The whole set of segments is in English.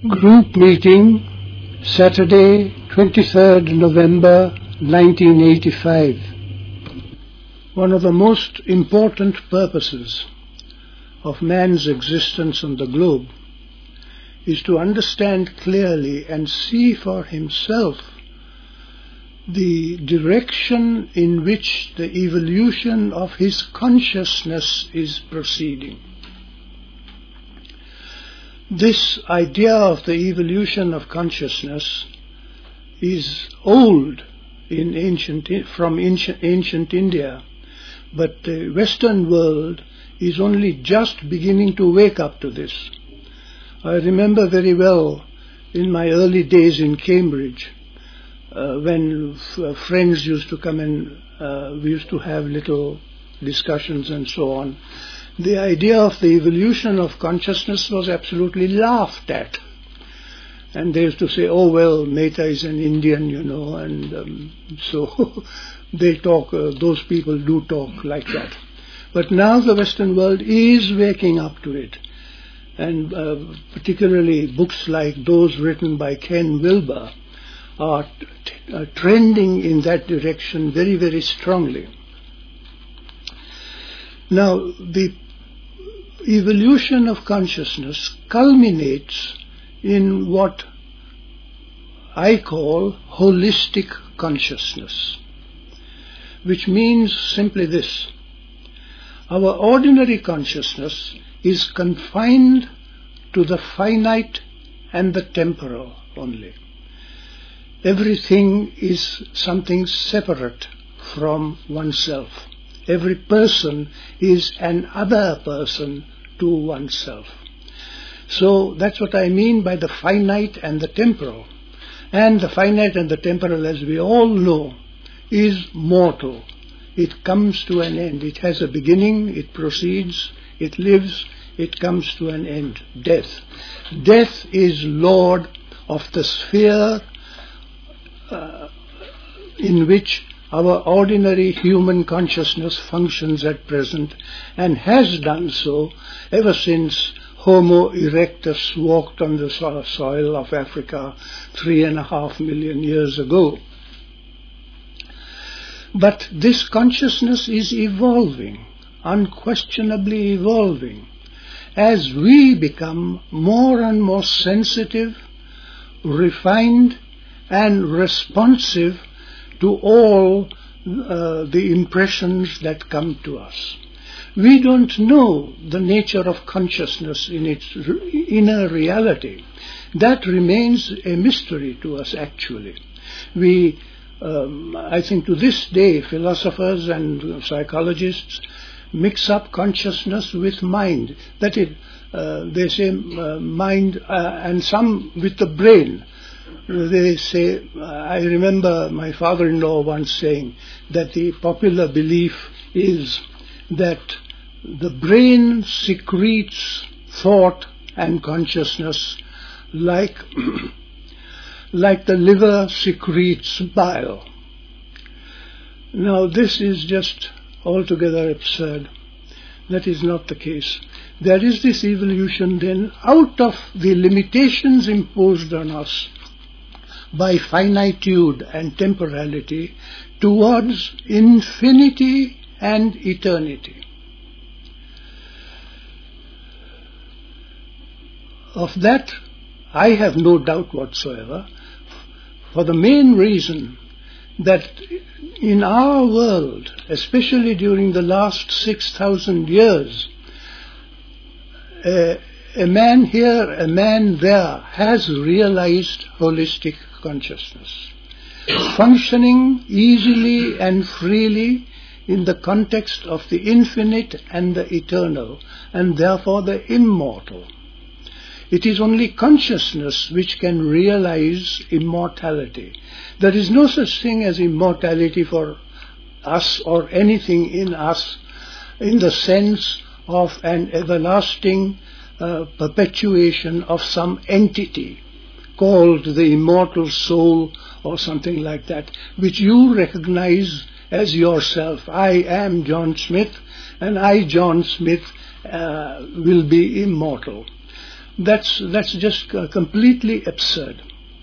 Group meeting, Saturday, 23rd November 1985. One of the most important purposes of man's existence on the globe is to understand clearly and see for himself the direction in which the evolution of his consciousness is proceeding. This idea of the evolution of consciousness is old from ancient India, but the Western world is only just beginning to wake up to this. I remember very well in my early days in Cambridge, when friends used to come and we used to have little discussions and so on. The idea of the evolution of consciousness was absolutely laughed at. And they used to say, oh well, Mehta is an Indian, and so they talk, those people do talk like that. But now the Western world is waking up to it. And particularly books like those written by Ken Wilber are trending in that direction very, very strongly. Now, the evolution of consciousness culminates in what I call holistic consciousness, which means simply this. Our ordinary consciousness is confined to the finite and the temporal only. Everything is something separate from oneself. Every person is an other person to oneself. So that's what I mean by the finite and the temporal. And the finite and the temporal, as we all know, is mortal. It comes to an end. It has a beginning, it proceeds, it lives, it comes to an end. Death. Death is Lord of the sphere in which our ordinary human consciousness functions at present, and has done so ever since Homo erectus walked on the soil of Africa 3.5 million years ago. But this consciousness is evolving, unquestionably evolving, as we become more and more sensitive, refined, and responsive to all the impressions that come to us. We don't know the nature of consciousness in its inner reality. That remains a mystery to us, actually. I think to this day, philosophers and psychologists mix up consciousness with mind. That is, they say mind and some with the brain. They say, I remember my father-in-law once saying that the popular belief is that the brain secretes thought and consciousness like the liver secretes bile. Now this is just altogether absurd. That is not the case. There is this evolution then out of the limitations imposed on us by finitude and temporality towards infinity and eternity. Of that, I have no doubt whatsoever, for the main reason that in our world, especially during the last 6,000 years, a man here, a man there, has realized holistic consciousness, functioning easily and freely in the context of the infinite and the eternal, and therefore the immortal. It is only consciousness which can realize immortality. There is no such thing as immortality for us or anything in us in the sense of an everlasting perpetuation of some entity called the immortal soul or something like that, which you recognize as yourself. I am John Smith, and I, John Smith, will be immortal. That's just completely absurd.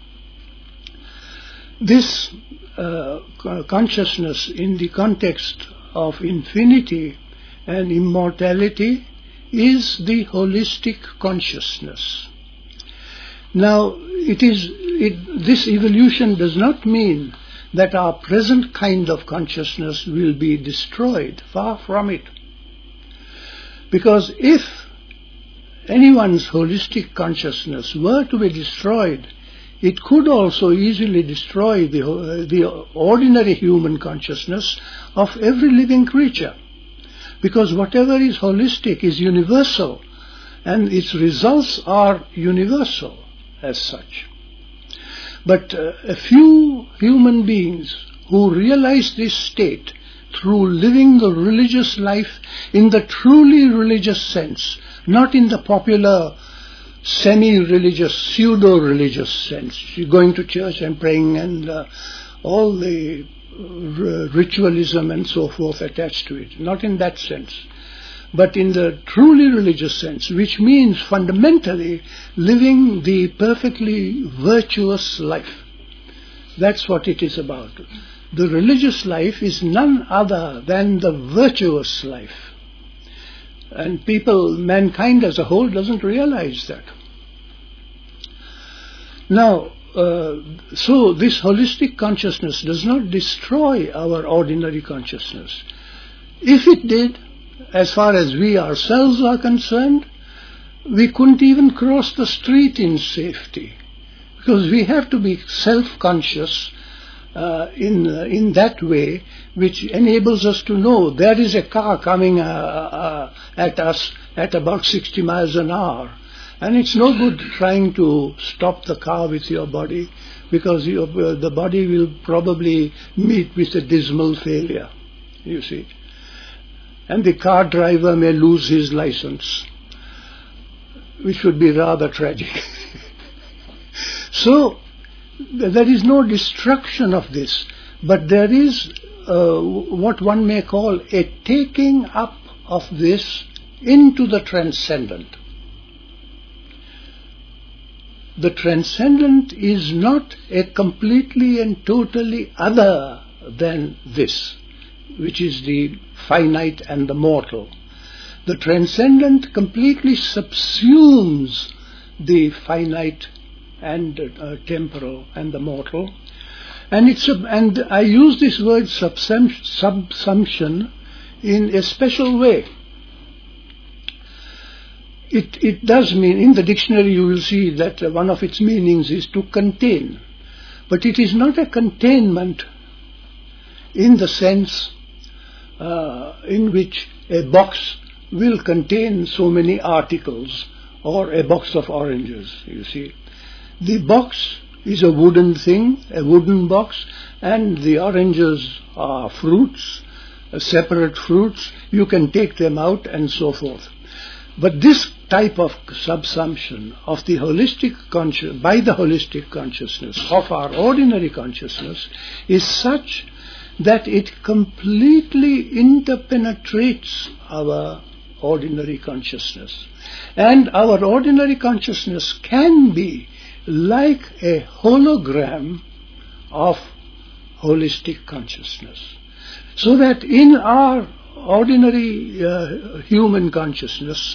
This consciousness in the context of infinity and immortality is the holistic consciousness. Now, this evolution does not mean that our present kind of consciousness will be destroyed. Far from it. Because if anyone's holistic consciousness were to be destroyed, it could also easily destroy the ordinary human consciousness of every living creature. Because whatever is holistic is universal, and its results are universal as such. But a few human beings who realize this state through living the religious life in the truly religious sense, not in the popular semi-religious, pseudo-religious sense, going to church and praying and all the ritualism and so forth attached to it, not in that sense, but in the truly religious sense, which means fundamentally living the perfectly virtuous life. That's what it is about. The religious life is none other than the virtuous life. And mankind as a whole doesn't realize that. Now, so this holistic consciousness does not destroy our ordinary consciousness. If it did, as far as we ourselves are concerned, we couldn't even cross the street in safety, because we have to be self-conscious in that way, which enables us to know there is a car coming at us at about 60 miles an hour. And it's no good trying to stop the car with your body, because the body will probably meet with a dismal failure, you see. And the car driver may lose his license, which would be rather tragic. So, there is no destruction of this, but there is what one may call a taking up of this into the transcendent. The transcendent is not a completely and totally other than this, which is the finite and the mortal. The transcendent completely subsumes the finite and temporal and the mortal, and I use this word subsumption in a special way. It does mean, in the dictionary you will see that one of its meanings is to contain, but it is not a containment in the sense in which a box will contain so many articles, or a box of oranges, you see. The box is a wooden thing, a wooden box, and the oranges are fruits, separate fruits. You can take them out and so forth. But this type of subsumption of the holistic by the holistic consciousness of our ordinary consciousness is such that it completely interpenetrates our ordinary consciousness. And our ordinary consciousness can be like a hologram of holistic consciousness. So that in our ordinary human consciousness,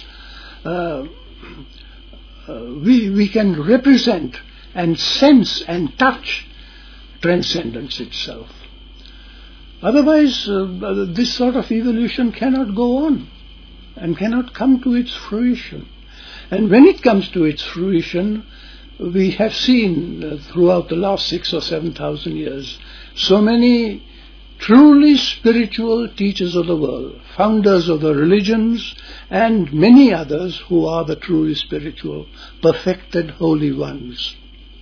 we can represent and sense and touch transcendence itself. Otherwise, this sort of evolution cannot go on and cannot come to its fruition. And when it comes to its fruition, we have seen throughout the last 6,000 or 7,000 years so many truly spiritual teachers of the world, founders of the religions, and many others who are the truly spiritual, perfected holy ones.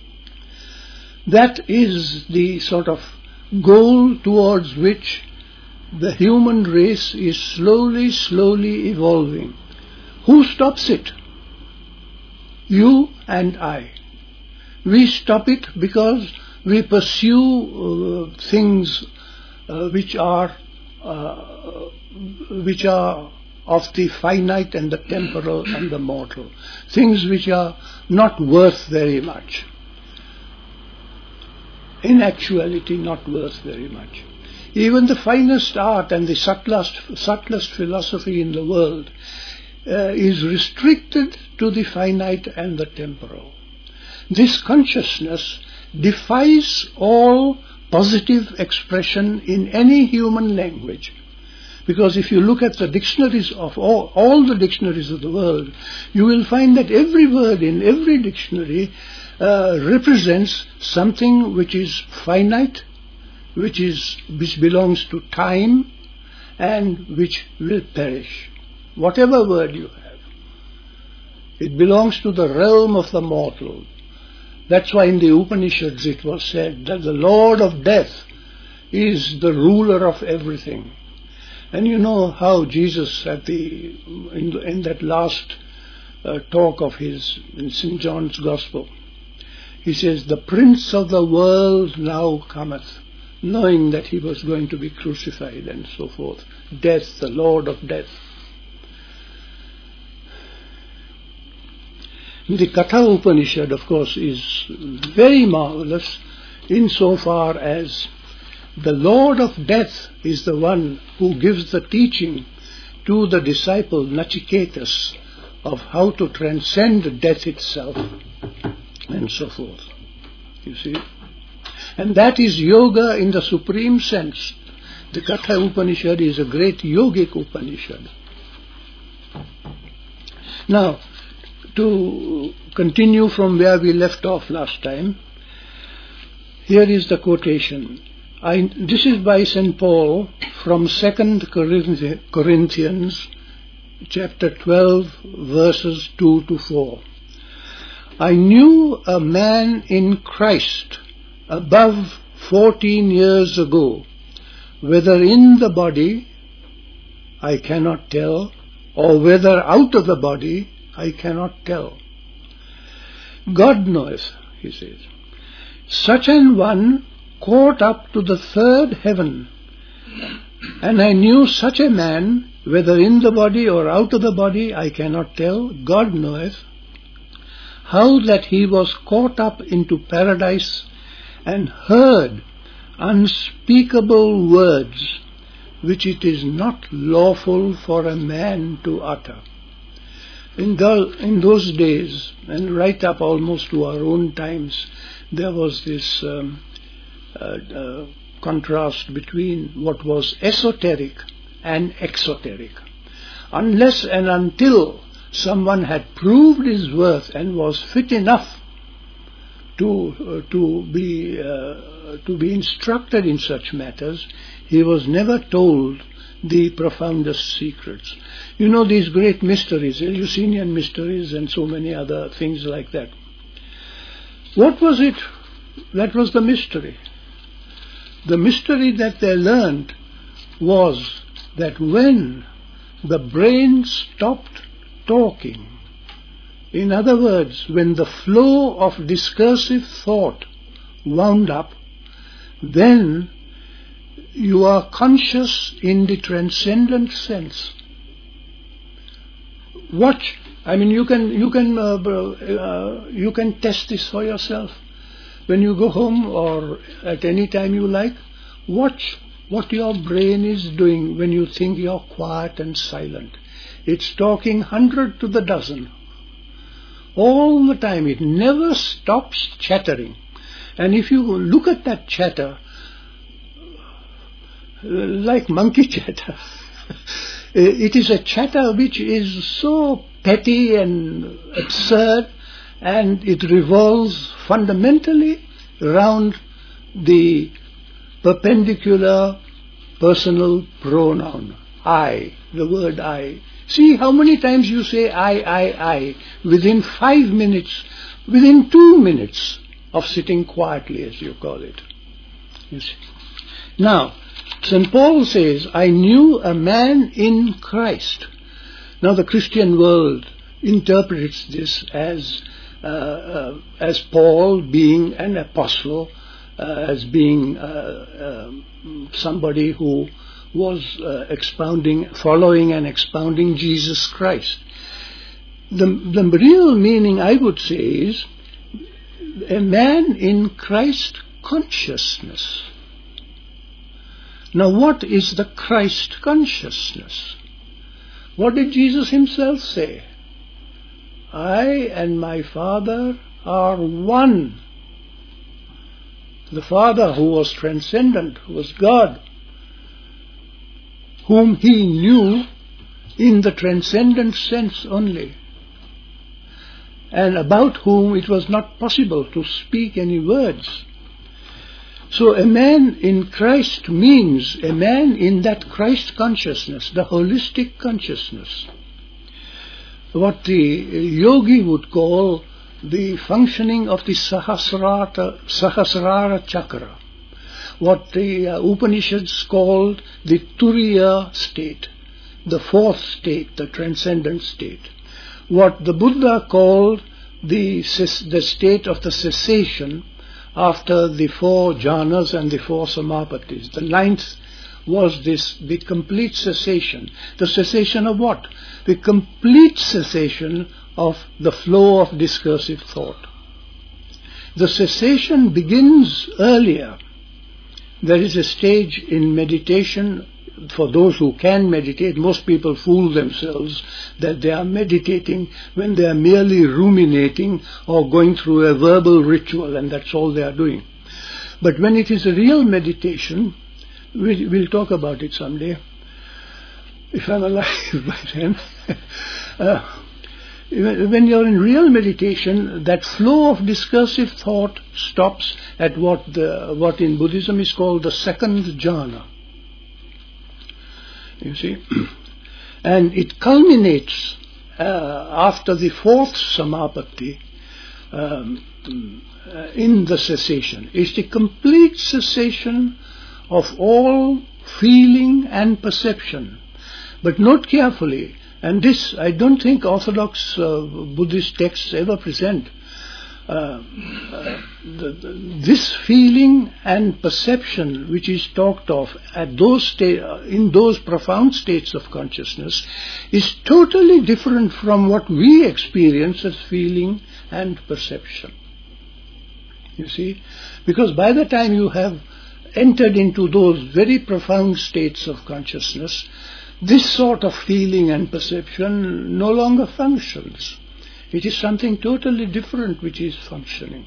That is the sort of goal towards which the human race is slowly evolving. Who stops it? You and I. We stop it because we pursue things which are of the finite and the temporal and the mortal, things which are not worth very much. In actuality, not worth very much. Even the finest art and the subtlest philosophy in the world is restricted to the finite and the temporal. This consciousness defies all positive expression in any human language. Because if you look at the dictionaries of all the dictionaries of the world, you will find that every word in every dictionary represents something which is finite, which belongs to time, and which will perish. Whatever word you have, it belongs to the realm of the mortal. That's why in the Upanishads it was said that the Lord of Death is the ruler of everything. And you know how Jesus in that last talk of his in St. John's Gospel, he says, "The Prince of the world now cometh," knowing that he was going to be crucified and so forth. Death, the Lord of Death. The Katha Upanishad, of course, is very marvelous insofar as the Lord of Death is the one who gives the teaching to the disciple Nachiketas of how to transcend death itself and so forth. You see? And that is yoga in the supreme sense. The Katha Upanishad is a great yogic Upanishad. Now, to continue from where we left off last time, here is the quotation. This is by St. Paul from 2 Corinthians chapter 12 verses 2 to 4. "I knew a man in Christ above 14 years ago, whether in the body I cannot tell, or whether out of the body I cannot tell. God knoweth," he says, "such an one caught up to the third heaven, and I knew such a man, whether in the body or out of the body I cannot tell, God knoweth, how that he was caught up into paradise and heard unspeakable words which it is not lawful for a man to utter." In those days, and right up almost to our own times, there was this contrast between what was esoteric and exoteric. Unless and until someone had proved his worth and was fit enough to be instructed in such matters, he was never told the profoundest secrets. You know these great mysteries, Eleusinian mysteries and so many other things like that. What was it that was the mystery? The mystery that they learned was that when the brain stopped talking, in other words, when the flow of discursive thought wound up, then you are conscious in the transcendent sense. Watch. I mean, you can test this for yourself. When you go home or at any time you like, watch what your brain is doing when you think you're quiet and silent. It's talking 100 to the dozen. All the time. It never stops chattering. And if you look at that chatter, like monkey chatter, it is a chatter which is so petty and absurd, and it revolves fundamentally around the perpendicular personal pronoun, I, the word I. See how many times you say I, within 5 minutes, within 2 minutes of sitting quietly, as you call it. You see. Now, St. Paul says, "I knew a man in Christ." Now the Christian world interprets this as Paul being an apostle, as being somebody who was following and expounding Jesus Christ. The real meaning, I would say, is a man in Christ consciousness. Now, what is the Christ consciousness? What did Jesus himself say? I and my Father are one. The Father, who was transcendent, who was God, whom he knew in the transcendent sense only, and about whom it was not possible to speak any words. So a man in Christ means a man in that Christ consciousness, the holistic consciousness, what the yogi would call the functioning of the Sahasrara chakra, what the Upanishads called the Turiya state, the fourth state, the transcendent state, what the Buddha called the state of the cessation after the four jhanas and the four samapatis. The ninth was the complete cessation. The cessation of what? The complete cessation of the flow of discursive thought. The cessation begins earlier. There is a stage in meditation for those who can meditate. Most people fool themselves that they are meditating when they are merely ruminating or going through a verbal ritual, and that's all they are doing. But when it is a real meditation, we'll talk about it someday, if I'm alive by then. When you're in real meditation, that flow of discursive thought stops at what in Buddhism is called the second jhana. You see, and it culminates after the fourth samapatti in the cessation. It's the complete cessation of all feeling and perception. But note carefully, and this I don't think orthodox Buddhist texts ever present. This feeling and perception which is talked of at in those profound states of consciousness is totally different from what we experience as feeling and perception. You see? Because by the time you have entered into those very profound states of consciousness, this sort of feeling and perception no longer functions. It is something totally different which is functioning.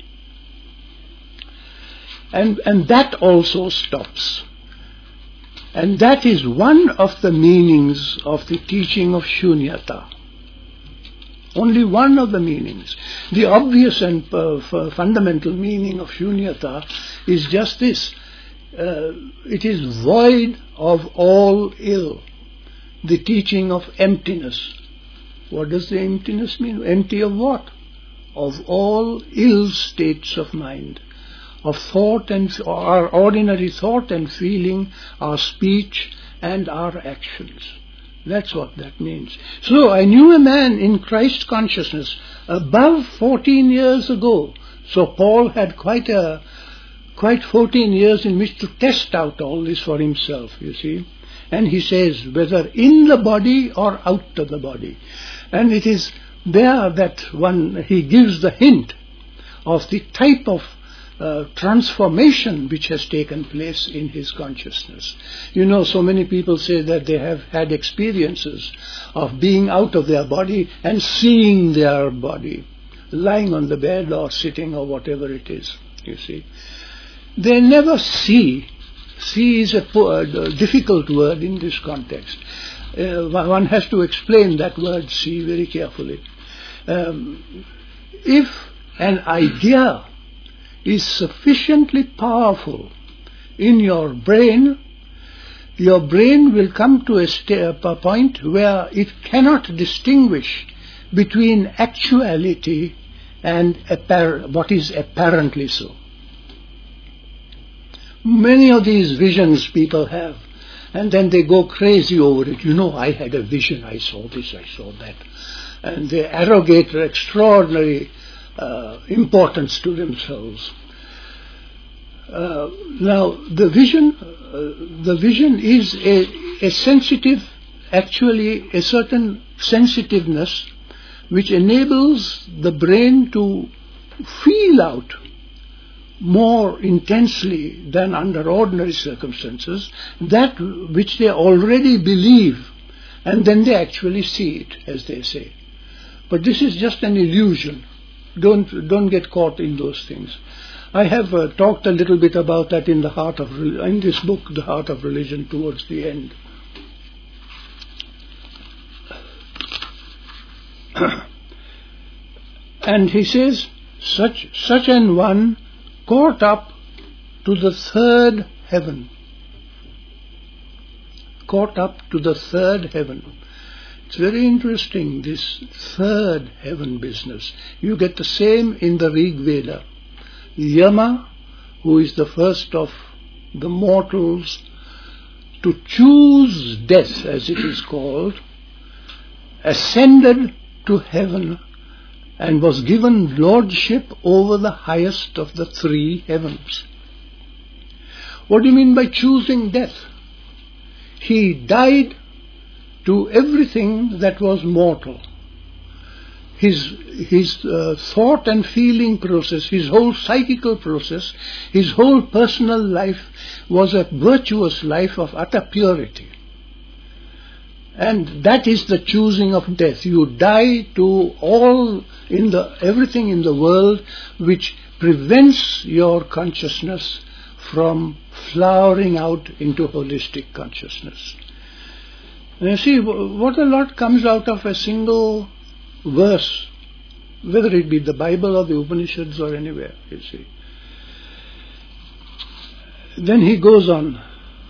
And that also stops. And that is one of the meanings of the teaching of Shunyata. Only one of the meanings. The obvious and fundamental meaning of Shunyata is just this. It is void of all ill. The teaching of emptiness. What does the emptiness mean? Empty of what? Of all ill states of mind, of thought and our ordinary thought and feeling, our speech and our actions. That's what that means. So I knew a man in Christ consciousness above 14 years ago. So Paul had quite 14 years in which to test out all this for himself, you see. And he says, whether in the body or out of the body. And it is there that he gives the hint of the type of transformation which has taken place in his consciousness. You know, so many people say that they have had experiences of being out of their body and seeing their body, lying on the bed or sitting or whatever it is, you see. They never see. See is a difficult word in this context. One has to explain that word see very carefully. If an idea is sufficiently powerful in your brain will come to a point where it cannot distinguish between actuality and what is apparently so. Many of these visions people have, and then they go crazy over it. You know, I had a vision, I saw this, I saw that. And they arrogate extraordinary importance to themselves. Now, the vision is a sensitive, actually a certain sensitiveness which enables the brain to feel out more intensely than under ordinary circumstances that which they already believe, and then they actually see it, as they say. But this is just an illusion. Don't get caught in those things. I have talked a little bit about that in this book, The Heart of Religion, towards the end. And he says, such an one caught up to the third heaven. Caught up to the third heaven. It's very interesting, this third heaven business. You get the same in the Rig Veda. Yama, who is the first of the mortals to choose death, as it is called, ascended to heaven and was given lordship over the highest of the three heavens. What do you mean by choosing death? He died to everything that was mortal. His thought and feeling process, his whole psychical process, his whole personal life was a virtuous life of utter purity. And that is the choosing of death. You die to everything in the world which prevents your consciousness from flowering out into holistic consciousness. And you see, what a lot comes out of a single verse, whether it be the Bible or the Upanishads or anywhere, you see. Then he goes on.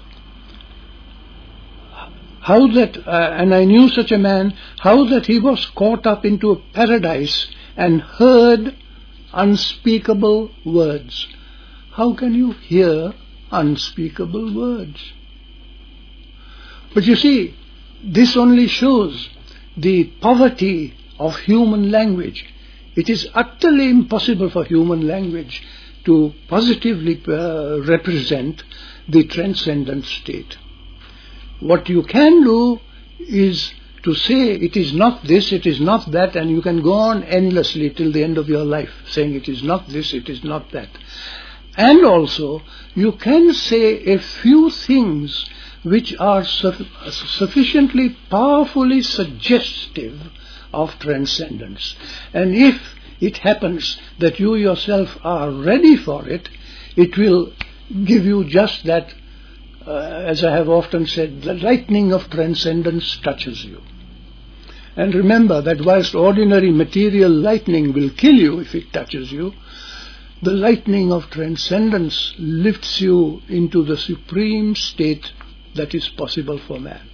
How that, and I knew such a man, how that he was caught up into a paradise and heard unspeakable words. How can you hear unspeakable words? But you see, this only shows the poverty of human language. It is utterly impossible for human language to positively represent the transcendent state. What you can do is to say it is not this, it is not that, and you can go on endlessly till the end of your life saying it is not this, it is not that. And also you can say a few things which are sufficiently powerfully suggestive of transcendence. And if it happens that you yourself are ready for it, it will give you just that, as I have often said, the lightning of transcendence touches you. And remember that whilst ordinary material lightning will kill you if it touches you, the lightning of transcendence lifts you into the supreme state that is possible for man.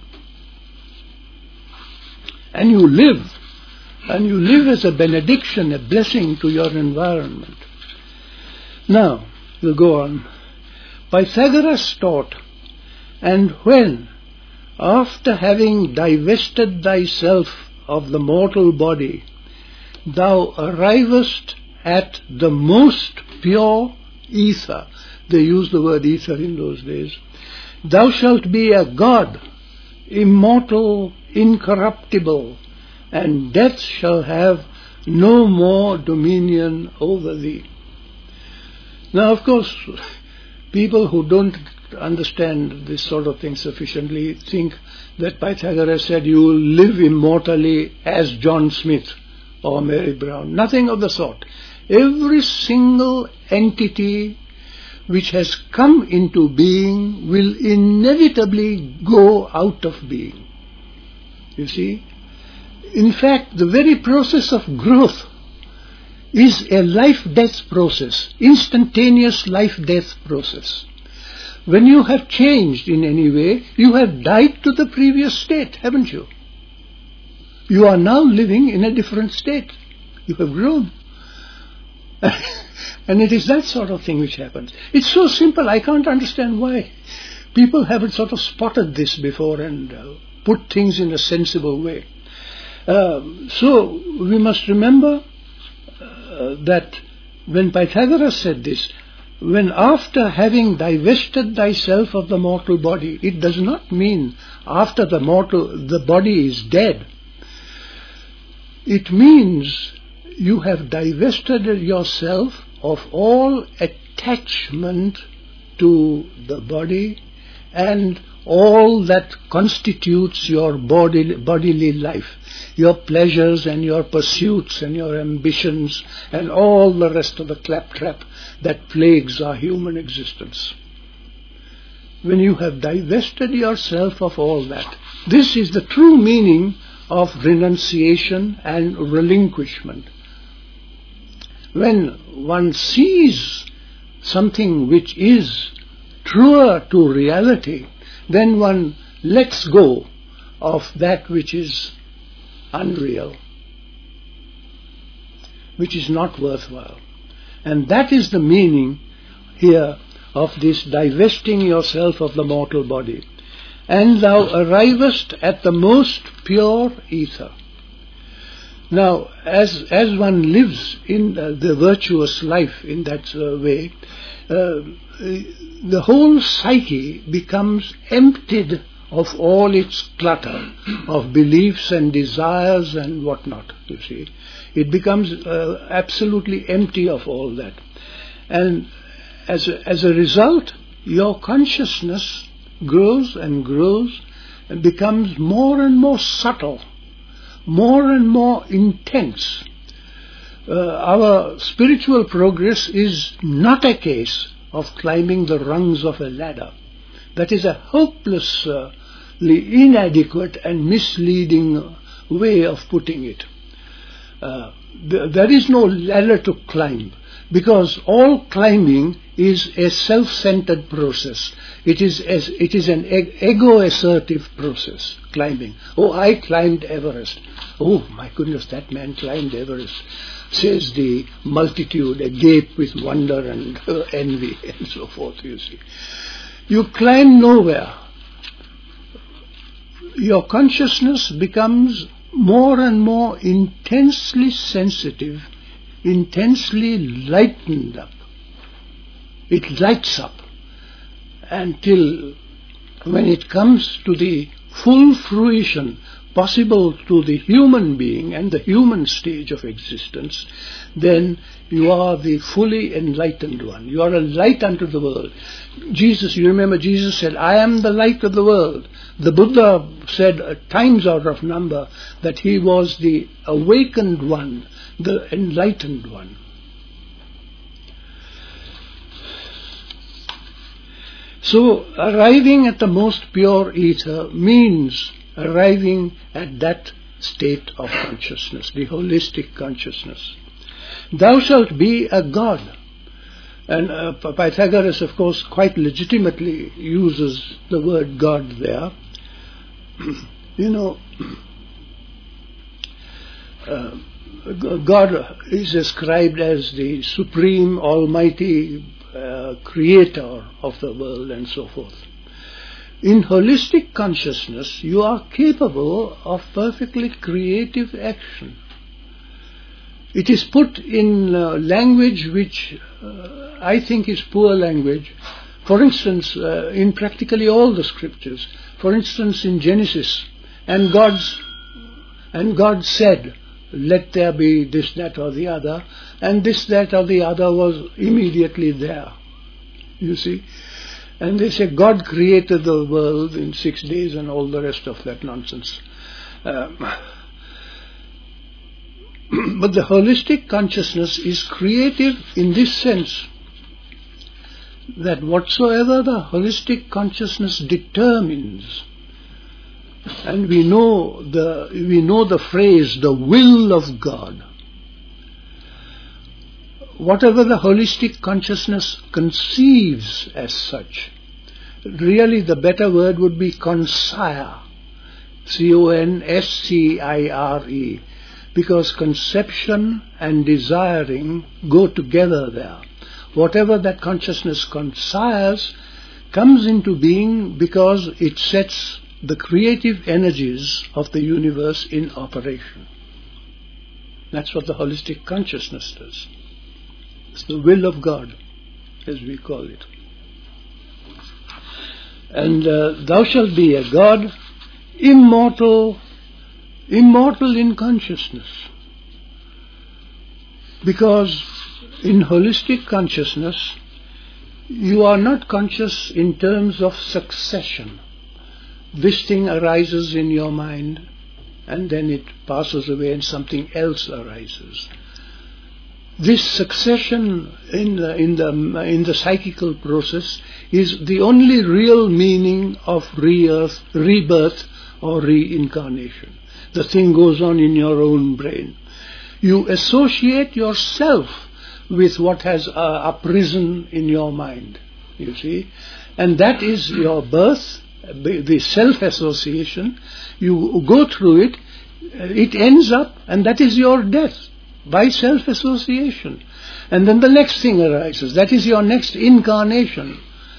And you live as a benediction, a blessing to your environment. Now, we'll go on. Pythagoras taught, and when, after having divested thyself of the mortal body, thou arrivest at the most pure ether, they used the word ether in those days, thou shalt be a god, immortal, incorruptible, and death shall have no more dominion over thee. Now, of course, people who don't understand this sort of thing sufficiently think that Pythagoras said you will live immortally as John Smith or Mary Brown. Nothing of the sort. Every single entity which has come into being will inevitably go out of being. You see? In fact, the very process of growth is a life-death process, instantaneous life-death process. When you have changed in any way, you have died to the previous state, haven't you? You are now living in a different state. You have grown. And it is that sort of thing which happens. It's so simple, I can't understand why people haven't sort of spotted this before and put things in a sensible way. So we must remember that when Pythagoras said this, when after having divested thyself of the mortal body, it does not mean after the body is dead. It means you have divested yourself of all attachment to the body and all that constitutes your bodily life, your pleasures and your pursuits and your ambitions and all the rest of the claptrap that plagues our human existence. When you have divested yourself of all that, this is the true meaning of renunciation and relinquishment. When one sees something which is truer to reality, then one lets go of that which is unreal, which is not worthwhile. And that is the meaning here of this divesting yourself of the mortal body. And thou arrivest at the most pure ether. Now, as one lives in the virtuous life in that way, the whole psyche becomes emptied of all its clutter of beliefs and desires and whatnot, you see. It becomes absolutely empty of all that. And as a result, your consciousness grows and grows and becomes more and more subtle, more and more intense. Our spiritual progress is not a case of climbing the rungs of a ladder. That is a hopelessly inadequate and misleading way of putting it. There is no ladder to climb, because all climbing is a self-centered process. It is an ego-assertive process, climbing. Oh, I climbed Everest. Oh, my goodness, that man climbed Everest, says the multitude, agape with wonder and envy and so forth, you see. You climb nowhere. Your consciousness becomes more and more intensely sensitive, intensely lightened up. It lights up until when it comes to the full fruition possible to the human being and the human stage of existence, then you are the fully enlightened one. You are a light unto the world. Jesus, you remember Jesus said, I am the light of the world. The Buddha said times out of number that he was the awakened one, the enlightened one. So arriving at the most pure ether means arriving at that state of consciousness, the holistic consciousness. Thou shalt be a god. And Pythagoras, of course, quite legitimately uses the word God there. You know, God is ascribed as the supreme, almighty creator of the world and so forth. In holistic consciousness, you are capable of perfectly creative action. It is put in language which I think is poor language. For instance, in practically all the scriptures. For instance, in Genesis, and God said, let there be this, that or the other, and this, that or the other was immediately there. You see? And they say God created the world in 6 days and all the rest of that nonsense. But the holistic consciousness is creative in this sense that whatsoever the holistic consciousness determines, and we know the phrase, the will of God. Whatever the holistic consciousness conceives as such, really the better word would be consire, C-O-N-S-C-I-R-E, because conception and desiring go together there. Whatever that consciousness consires comes into being because it sets the creative energies of the universe in operation. That's what the holistic consciousness does. It's the will of God. as we call it. And thou shalt be a God, immortal in consciousness. Because in holistic consciousness, you are not conscious in terms of succession. This thing arises in your mind, and then it passes away and something else arises. This succession in the psychical process is the only real meaning of rebirth or reincarnation. The thing goes on in your own brain. You associate yourself with what has uprisen in your mind, you see, and that is your birth, the self-association. You go through it, it ends up, and that is your death by self-association. And then the next thing arises, that is your next incarnation.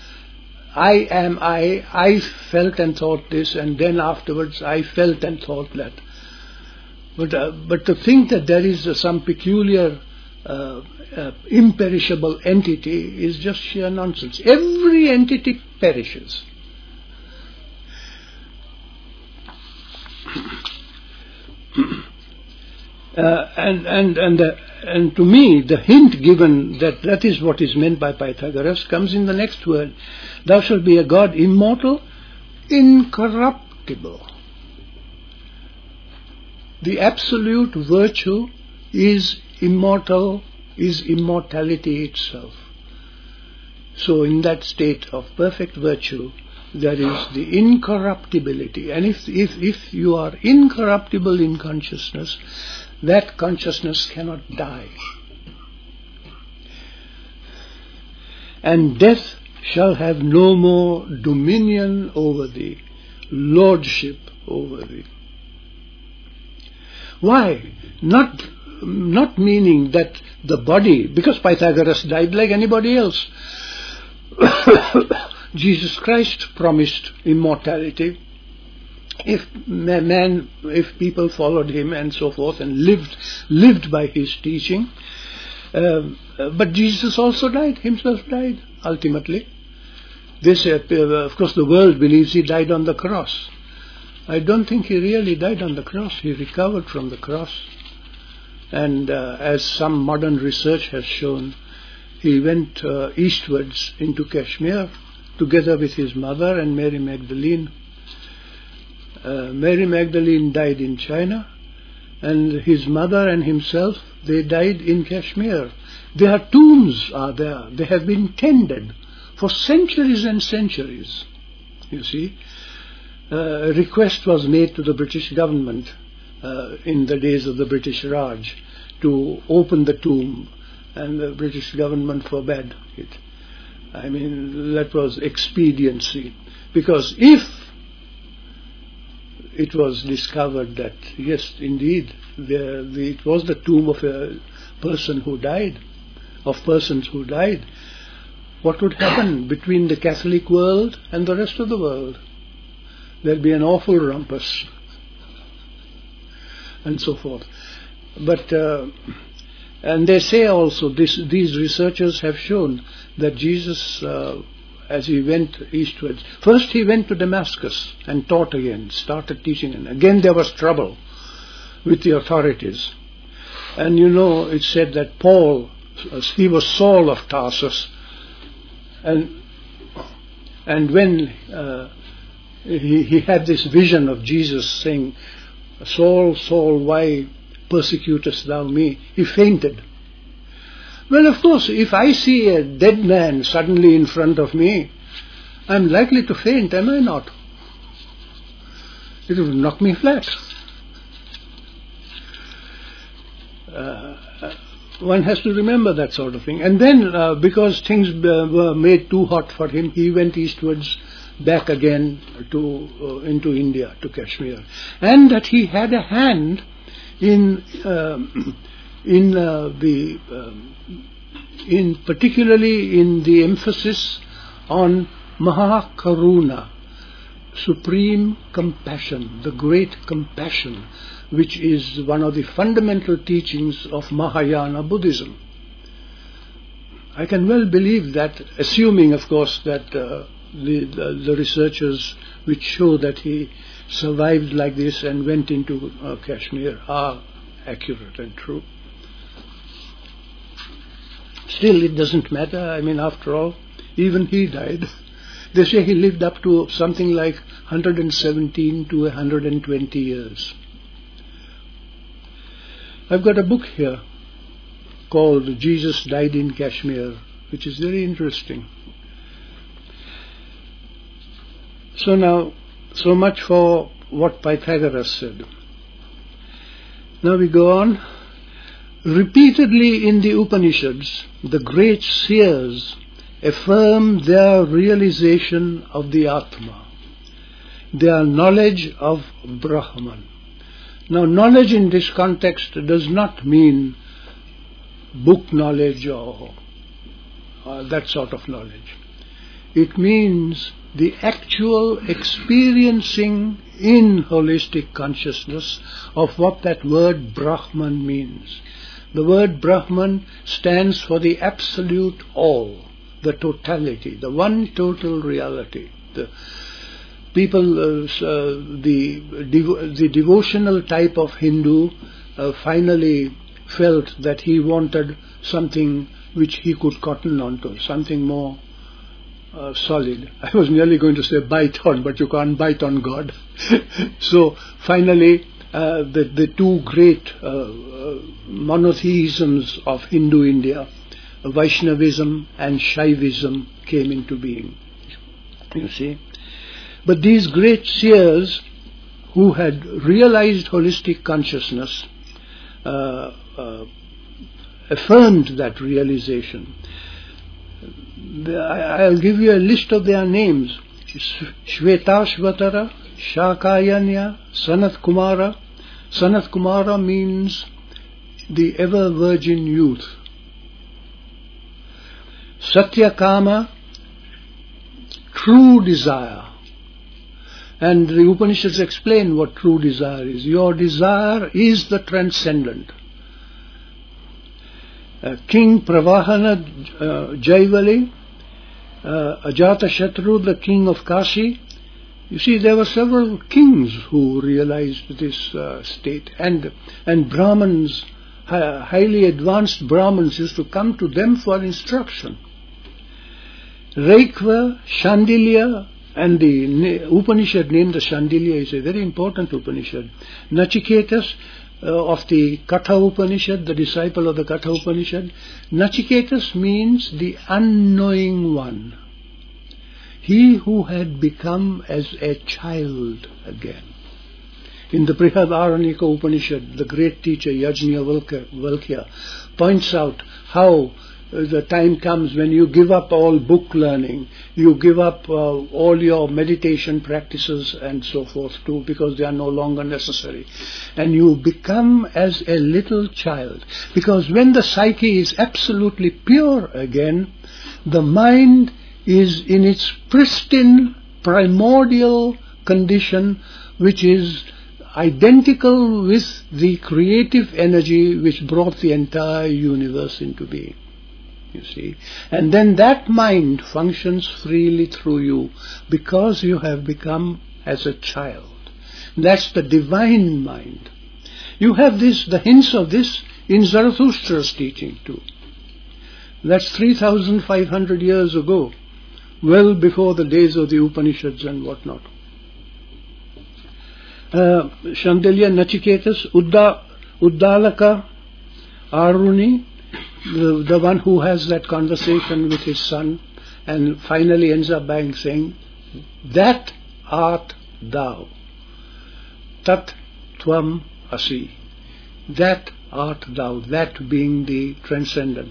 I felt and thought this, and then afterwards I felt and thought that. But to think that there is some peculiar imperishable entity is just sheer nonsense. Every entity perishes. And to me, the hint given that is what is meant by Pythagoras comes in the next word. Thou shalt be a God immortal, incorruptible. The absolute virtue is immortal, is immortality itself. So in that state of perfect virtue, there is the incorruptibility. And if you are incorruptible in consciousness, that consciousness cannot die. And death shall have no more dominion over thee, lordship over thee. Why? Not meaning that the body, because Pythagoras died like anybody else. Jesus Christ promised immortality. If people followed him and so forth and lived by his teaching, but Jesus also died. Himself died ultimately. They say, of course, the world believes he died on the cross. I don't think he really died on the cross. He recovered from the cross, and as some modern research has shown, he went eastwards into Kashmir together with his mother and Mary Magdalene. Mary Magdalene died in China, and his mother and himself, they died in Kashmir. Their tombs are there. They have been tended for centuries and centuries, you see. A request was made to the British government in the days of the British Raj to open the tomb, and the British government forbade it. I mean, that was expediency. Because if it was discovered that, yes, indeed, it was the tomb of a person who died, of persons who died, what would happen between the Catholic world and the rest of the world? There'll be an awful rumpus, and so forth. But and they say also, these researchers have shown that Jesus, as he went eastwards, first he went to Damascus and taught again, started teaching, and again there was trouble with the authorities. And you know, it said that Paul, he was Saul of Tarsus, and when he had this vision of Jesus saying, Saul, Saul, why persecutest thou me? He fainted. Well, of course, if I see a dead man suddenly in front of me, I'm likely to faint, am I not? It will knock me flat. One has to remember that sort of thing. And then, because things were made too hot for him, he went eastwards, back again into India, to Kashmir. And that he had a hand particularly in the emphasis on Mahakaruna, supreme compassion, the great compassion, which is one of the fundamental teachings of Mahayana Buddhism. I can well believe that, assuming, of course, that the researchers which show that he survived like this and went into Kashmir are accurate and true. Still, it doesn't matter. I mean, after all, even he died. They say he lived up to something like 117 to 120 years. I've got a book here called Jesus Died in Kashmir, which is very interesting. So now, so much for what Pythagoras said. Now we go on. Repeatedly in the Upanishads, the great seers affirm their realization of the Atma, their knowledge of Brahman. Now, knowledge in this context does not mean book knowledge or that sort of knowledge. It means the actual experiencing in holistic consciousness of what that word Brahman means. The word Brahman stands for the absolute all, the totality, the one total reality. The people, the devotional type of Hindu finally felt that he wanted something which he could cotton onto, something more solid. I was nearly going to say bite on, but you can't bite on God. So finally, the two great monotheisms of Hindu India, Vaishnavism and Shaivism, came into being. You see? But these great seers who had realized holistic consciousness affirmed that realization. I'll give you a list of their names. Shvetashvatara, Shakayanya, Sanat Kumara. Sanat Kumara means the ever-virgin youth. Satyakama, true desire. And the Upanishads explain what true desire is. Your desire is the transcendent. King Pravahana Jaivali, Ajatashatru, the king of Kashi. You see, there were several kings who realized this state. And Brahmins, highly advanced Brahmins, used to come to them for instruction. Reikva, Shandilya, and the Upanishad named the Shandilya is a very important Upanishad. Nachiketas of the Katha Upanishad, the disciple of the Katha Upanishad. Nachiketas means the unknowing one. He who had become as a child again. In the Brihadaranyaka Upanishad, the great teacher Yajnavalkya points out how the time comes when you give up all book learning, you give up all your meditation practices and so forth too, because they are no longer necessary. And you become as a little child. Because when the psyche is absolutely pure again, the mind is in its pristine, primordial condition, which is identical with the creative energy which brought the entire universe into being. You see, and then that mind functions freely through you because you have become as a child. That's the divine mind. You have the hints of this in Zarathustra's teaching too. That's 3,500 years ago, well before the days of the Upanishads and whatnot. Shandilya, Nachiketas, Uddalaka, Aruni, the one who has that conversation with his son and finally ends up by saying, that art thou. Tat tvam asi. That art thou. That being the transcendent.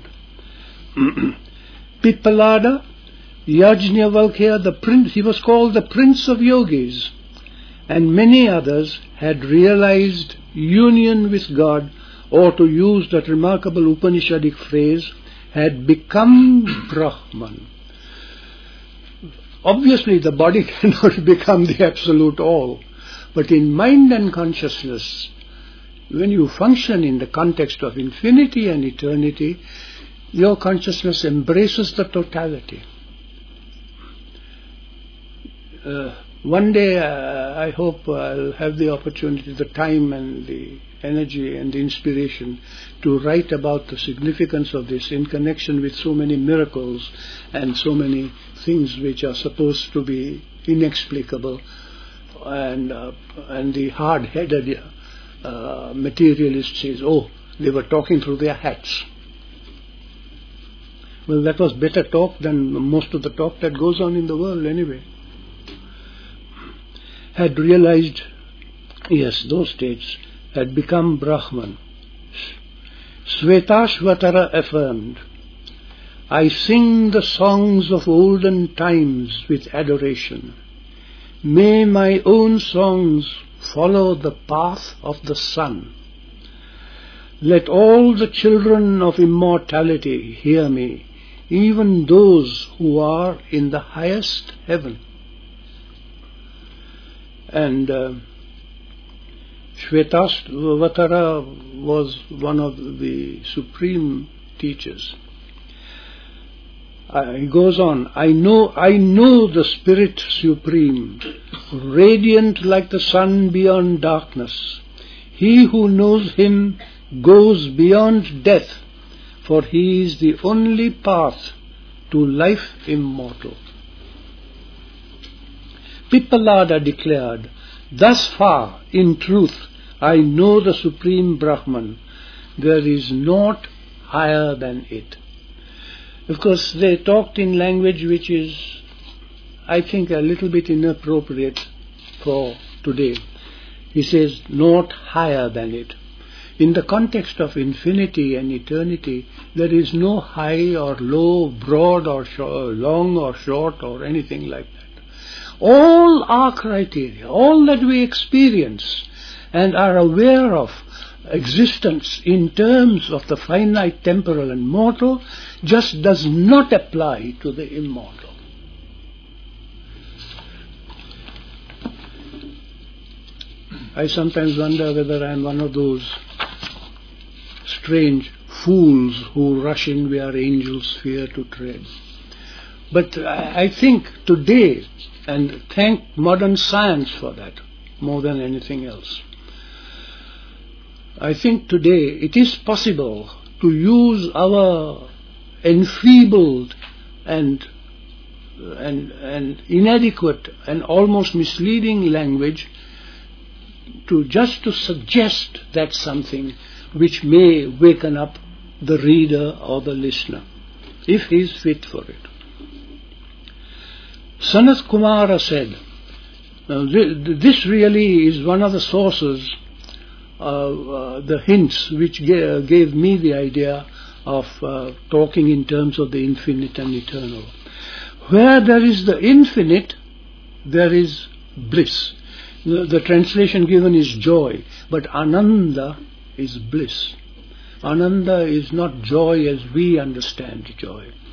Pippalada, Yajnavalkya, the prince, he was called the Prince of Yogis, and many others had realized union with God, or to use that remarkable Upanishadic phrase, had become Brahman. Obviously the body cannot become the absolute all, but in mind and consciousness, when you function in the context of infinity and eternity, your consciousness embraces the totality. One day I hope I'll have the opportunity, the time and the energy and the inspiration to write about the significance of this in connection with so many miracles and so many things which are supposed to be inexplicable, and the hard-headed materialist says, oh, they were talking through their hats. Well, that was better talk than most of the talk that goes on in the world anyway. Had realized, yes, those states had become Brahman. Svetashvatara affirmed, I sing the songs of olden times with adoration. May my own songs follow the path of the sun. Let all the children of immortality hear me, even those who are in the highest heaven. And Shvetashvatara was one of the supreme teachers. He goes on, I know the Spirit Supreme, radiant like the sun beyond darkness. He who knows Him goes beyond death, for He is the only path to life immortal. Pippalada declared, thus far, in truth, I know the Supreme Brahman. There is naught higher than it. Of course, they talked in language which is, I think, a little bit inappropriate for today. He says, naught higher than it. In the context of infinity and eternity, there is no high or low, broad or long or short or anything like that. All our criteria, all that we experience and are aware of existence in terms of the finite, temporal and mortal just does not apply to the immortal. I sometimes wonder whether I am one of those strange fools who rush in where angels fear to tread. But I think today, and thank modern science for that more than anything else, I think today it is possible to use our enfeebled and inadequate and almost misleading language to suggest that something which may waken up the reader or the listener, if he is fit for it. Sanat Kumara said, this really is one of the sources, the hints which gave me the idea of talking in terms of the infinite and eternal. Where there is the infinite, there is bliss. The translation given is joy, but Ananda is bliss. Ananda is not joy as we understand joy.